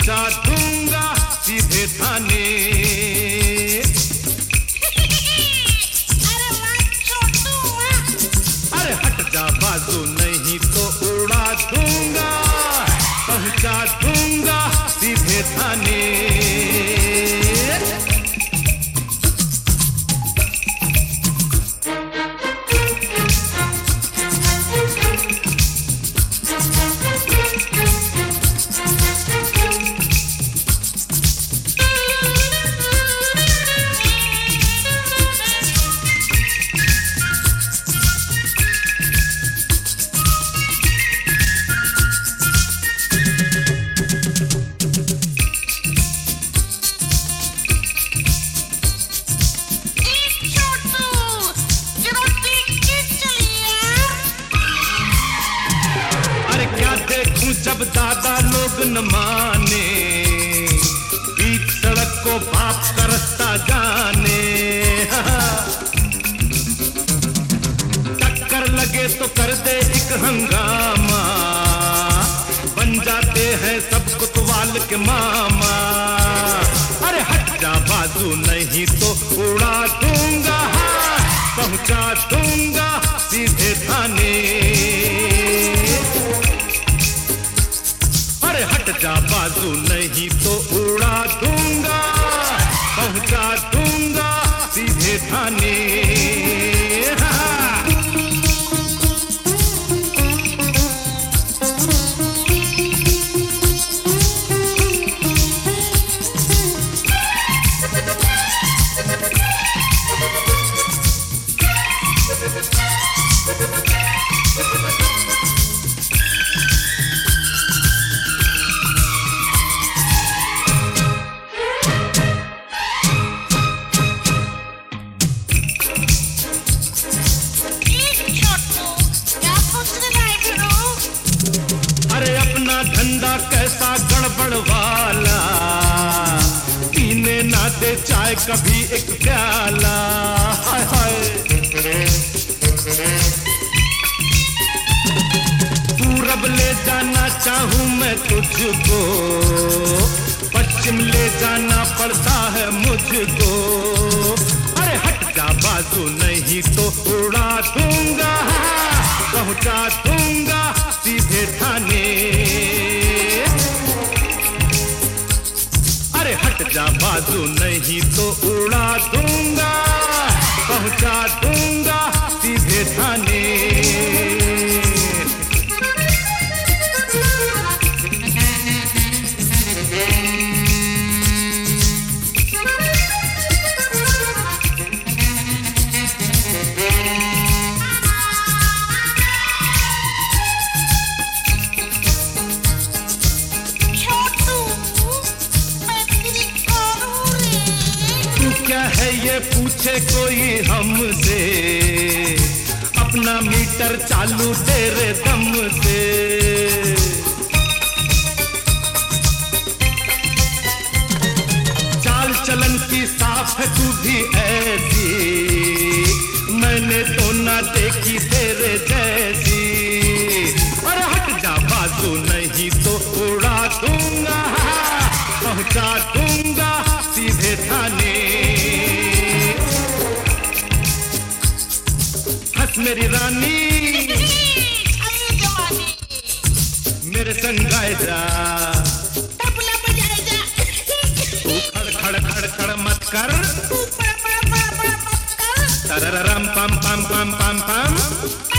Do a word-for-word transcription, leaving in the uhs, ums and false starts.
पहुंचा दूंगा सीधे थाने। अरे वाह छोटू वाह। अरे हट जा बाजू नहीं तो उड़ा दूंगा, पहुंचा दूंगा सीधे थाने। जब दादा लोग न माने, बीच सड़क को बाप का रास्ता जाने। टक्कर लगे तो कर दे एक हंगामा, बन जाते हैं सब कोतवाल के मामा। अरे हट जा बाजू नहीं तो उड़ा दूंगा, पहुंचा दूंगा सीधे थाने। हट जा बाजू नहीं तो उड़ा दूंगा, पहुंचा दूंगा सीधे थाने। धंधा कैसा गड़बड़ वाला, पीने ना दे चाय कभी एक प्याला। हाय हाय पूरब ले जाना चाहूं मैं तुझको, पश्चिम ले जाना पड़ता है मुझको। अरे हट जा बाजू नहीं तो उड़ा दूंगा, पहुंचा दूंगा सीधे थाने। अरे हट जा बाजू नहीं तो उड़ा दूंगा, पहुंचा दूंगा सीधे थाने। क्या है ये पूछे कोई हमसे, अपना मीटर चालू तेरे दम से। चाल चलन की साफ है तू भी ऐसी, मैंने तो ना देखी तेरे जैसी। अरे हट जा बाजू नहीं तो उड़ा दूंगा, पहुंचा दूंगा सीधे थाने। हंस मेरी रानी, मेरे संग गाए जा, तबला बजाए जा। तू खड़ खड़ खड़ खड़ मत कर, तू पड़ पड़ पड़ पड़ मत कर। तरररम पम पम पम पम पम।